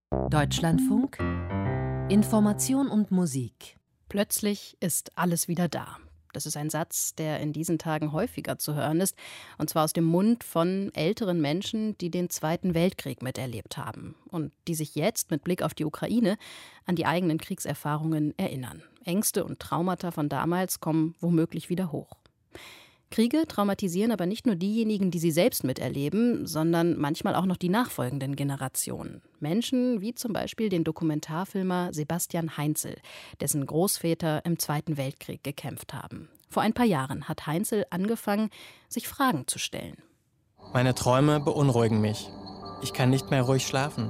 Deutschlandfunk Information und Musik. Plötzlich ist alles wieder da. Das ist ein Satz, der in diesen Tagen häufiger zu hören ist, und zwar aus dem Mund von älteren Menschen, die den Zweiten Weltkrieg miterlebt haben und die sich jetzt mit Blick auf die Ukraine an die eigenen Kriegserfahrungen erinnern. Ängste und Traumata von damals kommen womöglich wieder hoch. Kriege traumatisieren aber nicht nur diejenigen, die sie selbst miterleben, sondern manchmal auch noch die nachfolgenden Generationen. Menschen wie zum Beispiel den Dokumentarfilmer Sebastian Heinzel, dessen Großväter im Zweiten Weltkrieg gekämpft haben. Vor ein paar Jahren hat Heinzel angefangen, sich Fragen zu stellen. Meine Träume beunruhigen mich. Ich kann nicht mehr ruhig schlafen.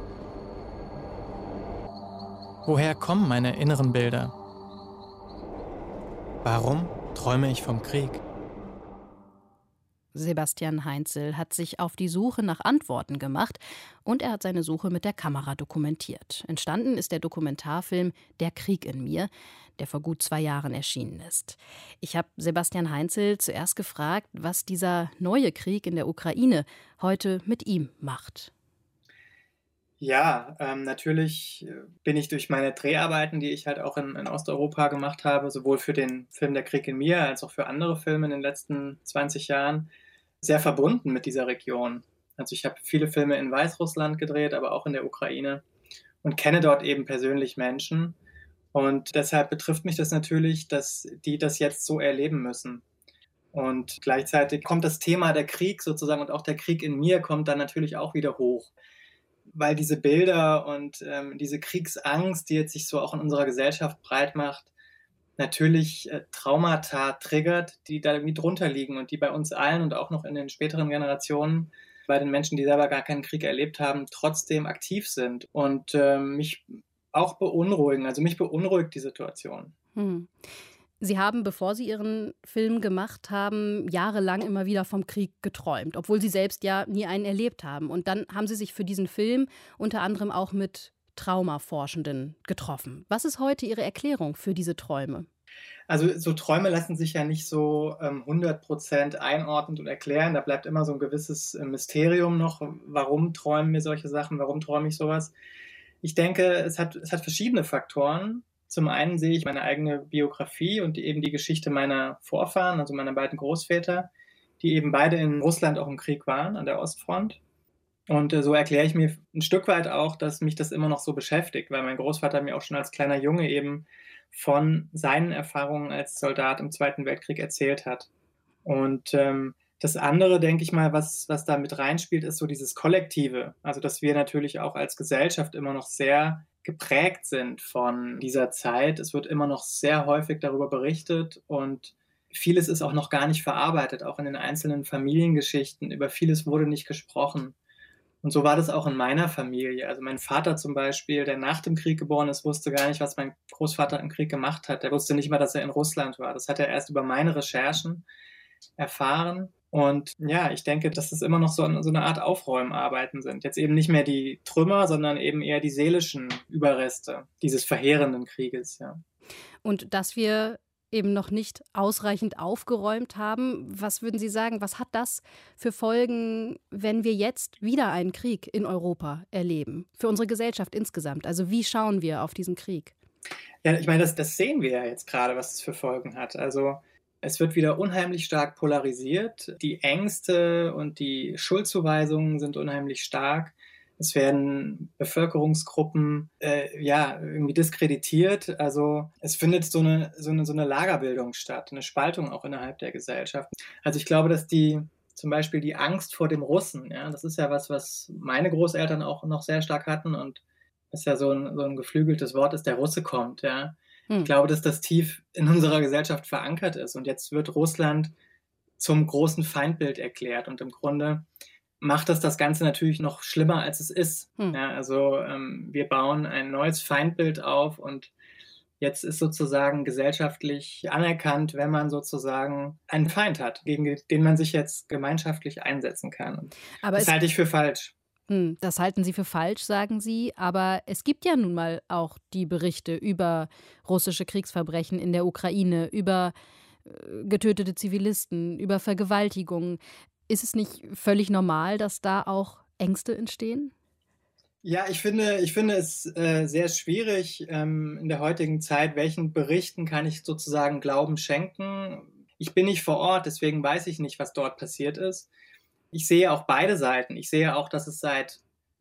Woher kommen meine inneren Bilder? Warum träume ich vom Krieg? Sebastian Heinzel hat sich auf die Suche nach Antworten gemacht und er hat seine Suche mit der Kamera dokumentiert. Entstanden ist der Dokumentarfilm Der Krieg in mir, der vor gut 2 Jahren erschienen ist. Ich habe Sebastian Heinzel zuerst gefragt, was dieser neue Krieg in der Ukraine heute mit ihm macht. Ja, natürlich bin ich durch meine Dreharbeiten, die ich halt auch in Osteuropa gemacht habe, sowohl für den Film Der Krieg in mir als auch für andere Filme in den letzten 20 Jahren, sehr verbunden mit dieser Region. Also ich habe viele Filme in Weißrussland gedreht, aber auch in der Ukraine und kenne dort eben persönlich Menschen. Und deshalb betrifft mich das natürlich, dass die das jetzt so erleben müssen. Und gleichzeitig kommt das Thema der Krieg sozusagen und auch der Krieg in mir kommt dann natürlich auch wieder hoch. Weil diese Bilder und diese Kriegsangst, die jetzt sich so auch in unserer Gesellschaft breit macht, natürlich Traumata triggert, die da irgendwie drunter liegen und die bei uns allen und auch noch in den späteren Generationen, bei den Menschen, die selber gar keinen Krieg erlebt haben, trotzdem aktiv sind und mich auch beunruhigen. Also mich beunruhigt die Situation. Sie haben, bevor Sie Ihren Film gemacht haben, jahrelang immer wieder vom Krieg geträumt, obwohl Sie selbst ja nie einen erlebt haben. Und dann haben Sie sich für diesen Film unter anderem auch mit Traumaforschenden getroffen. Was ist heute Ihre Erklärung für diese Träume? Also so Träume lassen sich ja nicht so 100% einordnen und erklären. Da bleibt immer so ein gewisses Mysterium noch. Warum träumen wir solche Sachen? Warum träume ich sowas? Ich denke, es hat verschiedene Faktoren. Zum einen sehe ich meine eigene Biografie und eben die Geschichte meiner Vorfahren, also meiner beiden Großväter, die eben beide in Russland auch im Krieg waren, an der Ostfront. Und so erkläre ich mir ein Stück weit auch, dass mich das immer noch so beschäftigt, weil mein Großvater mir auch schon als kleiner Junge eben von seinen Erfahrungen als Soldat im Zweiten Weltkrieg erzählt hat. Und das andere, denke ich mal, was da mit reinspielt, ist so dieses Kollektive. Also dass wir natürlich auch als Gesellschaft immer noch sehr geprägt sind von dieser Zeit. Es wird immer noch sehr häufig darüber berichtet und vieles ist auch noch gar nicht verarbeitet, auch in den einzelnen Familiengeschichten. Über vieles wurde nicht gesprochen. Und so war das auch in meiner Familie. Also mein Vater zum Beispiel, der nach dem Krieg geboren ist, wusste gar nicht, was mein Großvater im Krieg gemacht hat. Der wusste nicht mal, dass er in Russland war. Das hat er erst über meine Recherchen erfahren. Und ja, ich denke, dass es immer noch so eine Art Aufräumarbeiten sind. Jetzt eben nicht mehr die Trümmer, sondern eben eher die seelischen Überreste dieses verheerenden Krieges. Ja. Und dass wir eben noch nicht ausreichend aufgeräumt haben. Was würden Sie sagen, was hat das für Folgen, wenn wir jetzt wieder einen Krieg in Europa erleben? Für unsere Gesellschaft insgesamt. Also wie schauen wir auf diesen Krieg? Ja, ich meine, das sehen wir ja jetzt gerade, was es für Folgen hat. Also es wird wieder unheimlich stark polarisiert. Die Ängste und die Schuldzuweisungen sind unheimlich stark. Es werden Bevölkerungsgruppen irgendwie diskreditiert. Also es findet so eine Lagerbildung statt, eine Spaltung auch innerhalb der Gesellschaft. Also ich glaube, dass zum Beispiel die Angst vor dem Russen, ja, das ist ja was meine Großeltern auch noch sehr stark hatten und das ja so ein geflügeltes Wort ist, der Russe kommt, ja. Ich glaube, dass das tief in unserer Gesellschaft verankert ist und jetzt wird Russland zum großen Feindbild erklärt und im Grunde macht das Ganze natürlich noch schlimmer, als es ist. Ja, also wir bauen ein neues Feindbild auf und jetzt ist sozusagen gesellschaftlich anerkannt, wenn man sozusagen einen Feind hat, gegen den man sich jetzt gemeinschaftlich einsetzen kann. Und Aber das halte ich für falsch. Das halten Sie für falsch, sagen Sie. Aber es gibt ja nun mal auch die Berichte über russische Kriegsverbrechen in der Ukraine, über getötete Zivilisten, über Vergewaltigungen. Ist es nicht völlig normal, dass da auch Ängste entstehen? Ja, ich finde es sehr schwierig in der heutigen Zeit, welchen Berichten kann ich sozusagen Glauben schenken. Ich bin nicht vor Ort, deswegen weiß ich nicht, was dort passiert ist. Ich sehe auch beide Seiten. Ich sehe auch, dass es seit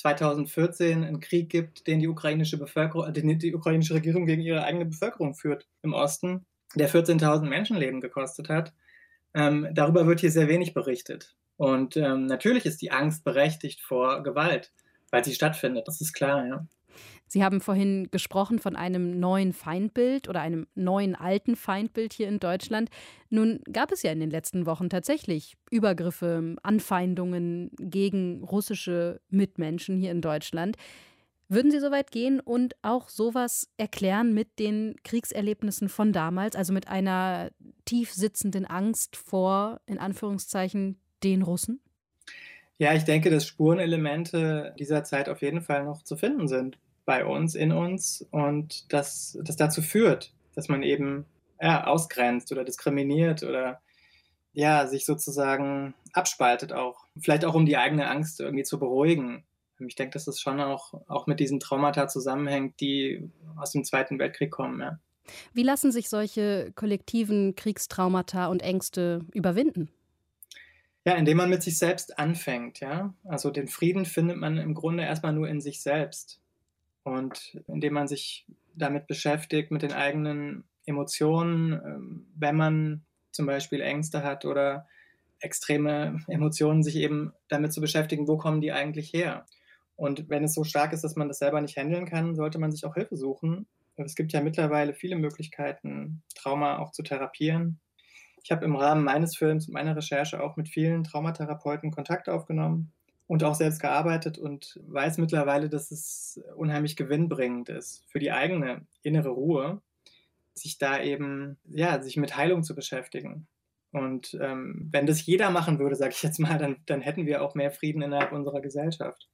2014 einen Krieg gibt, den die ukrainische Bevölkerung, den die ukrainische Regierung gegen ihre eigene Bevölkerung führt im Osten, der 14.000 Menschenleben gekostet hat. Darüber wird hier sehr wenig berichtet. Und natürlich ist die Angst berechtigt vor Gewalt, weil sie stattfindet. Das ist klar, ja. Sie haben vorhin gesprochen von einem neuen Feindbild oder einem neuen alten Feindbild hier in Deutschland. Nun gab es ja in den letzten Wochen tatsächlich Übergriffe, Anfeindungen gegen russische Mitmenschen hier in Deutschland. Würden Sie so weit gehen und auch sowas erklären mit den Kriegserlebnissen von damals, also mit einer tief sitzenden Angst vor, in Anführungszeichen, den Russen? Ja, ich denke, dass Spurenelemente dieser Zeit auf jeden Fall noch zu finden sind bei uns, in uns und dass das dazu führt, dass man eben ausgrenzt oder diskriminiert oder ja, sich sozusagen abspaltet auch. Vielleicht auch, um die eigene Angst irgendwie zu beruhigen. Ich denke, dass das schon auch mit diesen Traumata zusammenhängt, die aus dem Zweiten Weltkrieg kommen, ja. Wie lassen sich solche kollektiven Kriegstraumata und Ängste überwinden? Ja, indem man mit sich selbst anfängt, ja. Also den Frieden findet man im Grunde erstmal nur in sich selbst. Und indem man sich damit beschäftigt, mit den eigenen Emotionen, wenn man zum Beispiel Ängste hat oder extreme Emotionen, sich eben damit zu beschäftigen, wo kommen die eigentlich her? Und wenn es so stark ist, dass man das selber nicht handeln kann, sollte man sich auch Hilfe suchen. Es gibt ja mittlerweile viele Möglichkeiten, Trauma auch zu therapieren. Ich habe im Rahmen meines Films und meiner Recherche auch mit vielen Traumatherapeuten Kontakt aufgenommen und auch selbst gearbeitet und weiß mittlerweile, dass es unheimlich gewinnbringend ist für die eigene innere Ruhe, sich da eben, ja, sich mit Heilung zu beschäftigen. Und wenn das jeder machen würde, sage ich jetzt mal, dann hätten wir auch mehr Frieden innerhalb unserer Gesellschaft.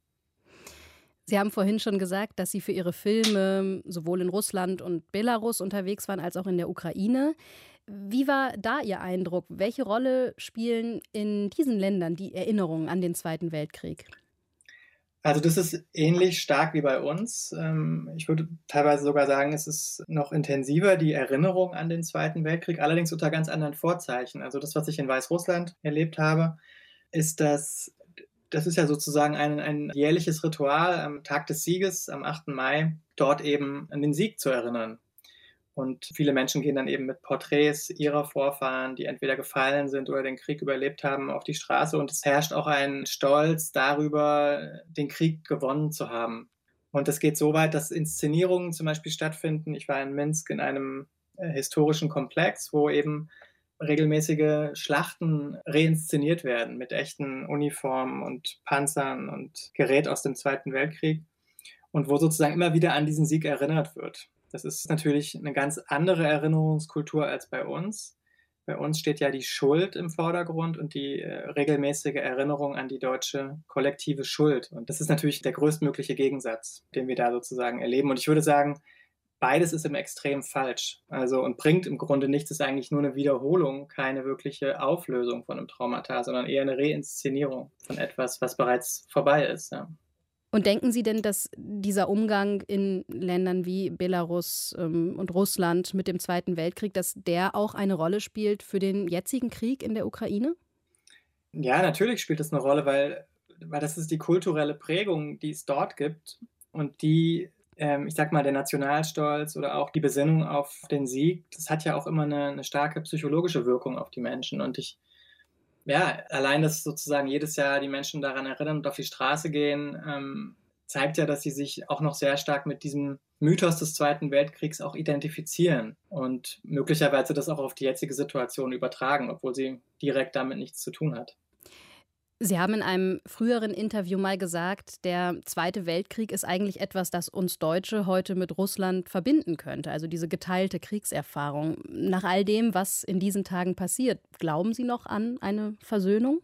Sie haben vorhin schon gesagt, dass Sie für Ihre Filme sowohl in Russland und Belarus unterwegs waren als auch in der Ukraine. Wie war da Ihr Eindruck? Welche Rolle spielen in diesen Ländern die Erinnerungen an den Zweiten Weltkrieg? Also das ist ähnlich stark wie bei uns. Ich würde teilweise sogar sagen, es ist noch intensiver, die Erinnerung an den Zweiten Weltkrieg, allerdings unter ganz anderen Vorzeichen. Also das, was ich in Weißrussland erlebt habe, ist, dass das ist ja sozusagen ein jährliches Ritual am Tag des Sieges, am 8. Mai, dort eben an den Sieg zu erinnern. Und viele Menschen gehen dann eben mit Porträts ihrer Vorfahren, die entweder gefallen sind oder den Krieg überlebt haben, auf die Straße. Und es herrscht auch ein Stolz darüber, den Krieg gewonnen zu haben. Und es geht so weit, dass Inszenierungen zum Beispiel stattfinden. Ich war in Minsk in einem historischen Komplex, wo eben regelmäßige Schlachten reinszeniert werden mit echten Uniformen und Panzern und Gerät aus dem Zweiten Weltkrieg und wo sozusagen immer wieder an diesen Sieg erinnert wird. Das ist natürlich eine ganz andere Erinnerungskultur als bei uns. Bei uns steht ja die Schuld im Vordergrund und die regelmäßige Erinnerung an die deutsche kollektive Schuld. Und das ist natürlich der größtmögliche Gegensatz, den wir da sozusagen erleben. Und ich würde sagen, beides ist im Extrem falsch. Also und bringt im Grunde nichts, ist eigentlich nur eine Wiederholung, keine wirkliche Auflösung von einem Traumata, sondern eher eine Reinszenierung von etwas, was bereits vorbei ist. Ja. Und denken Sie denn, dass dieser Umgang in Ländern wie Belarus und Russland mit dem Zweiten Weltkrieg, dass der auch eine Rolle spielt für den jetzigen Krieg in der Ukraine? Ja, natürlich spielt das eine Rolle, weil das ist die kulturelle Prägung, die es dort gibt und die ich sag mal, der Nationalstolz oder auch die Besinnung auf den Sieg, das hat ja auch immer eine starke psychologische Wirkung auf die Menschen. Und allein, dass sozusagen jedes Jahr die Menschen daran erinnern und auf die Straße gehen, zeigt ja, dass sie sich auch noch sehr stark mit diesem Mythos des Zweiten Weltkriegs auch identifizieren und möglicherweise das auch auf die jetzige Situation übertragen, obwohl sie direkt damit nichts zu tun hat. Sie haben in einem früheren Interview mal gesagt, der Zweite Weltkrieg ist eigentlich etwas, das uns Deutsche heute mit Russland verbinden könnte, also diese geteilte Kriegserfahrung. Nach all dem, was in diesen Tagen passiert, glauben Sie noch an eine Versöhnung?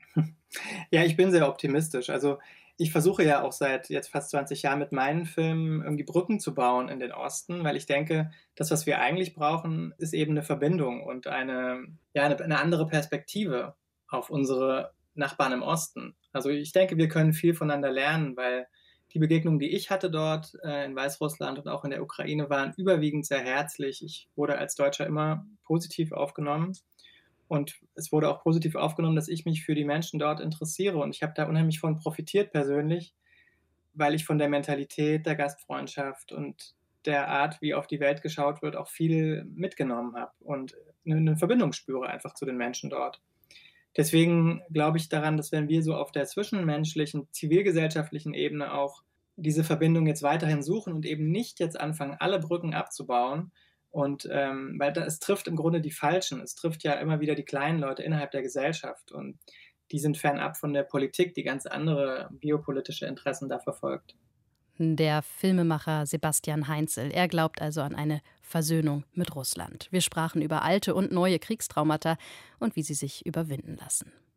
Ja, ich bin sehr optimistisch. Also ich versuche ja auch seit jetzt fast 20 Jahren mit meinen Filmen irgendwie Brücken zu bauen in den Osten, weil ich denke, das, was wir eigentlich brauchen, ist eben eine Verbindung und eine andere Perspektive auf unsere Nachbarn im Osten. Also ich denke, wir können viel voneinander lernen, weil Die Begegnungen, die ich hatte dort in Weißrussland und auch in der Ukraine, waren überwiegend sehr herzlich. Ich wurde als Deutscher immer positiv aufgenommen. Und es wurde auch positiv aufgenommen, dass ich mich für die Menschen dort interessiere. Und ich habe da unheimlich von profitiert persönlich, weil ich von der Mentalität der Gastfreundschaft und der Art, wie auf die Welt geschaut wird, auch viel mitgenommen habe und eine Verbindung spüre einfach zu den Menschen dort. Deswegen glaube ich daran, dass wenn wir so auf der zwischenmenschlichen, zivilgesellschaftlichen Ebene auch diese Verbindung jetzt weiterhin suchen und eben nicht jetzt anfangen, alle Brücken abzubauen, und weil es trifft im Grunde die Falschen. Es trifft ja immer wieder die kleinen Leute innerhalb der Gesellschaft und die sind fernab von der Politik, die ganz andere geopolitische Interessen da verfolgt. Der Filmemacher Sebastian Heinzel. Er glaubt also an eine Versöhnung mit Russland. Wir sprachen über alte und neue Kriegstraumata und wie sie sich überwinden lassen.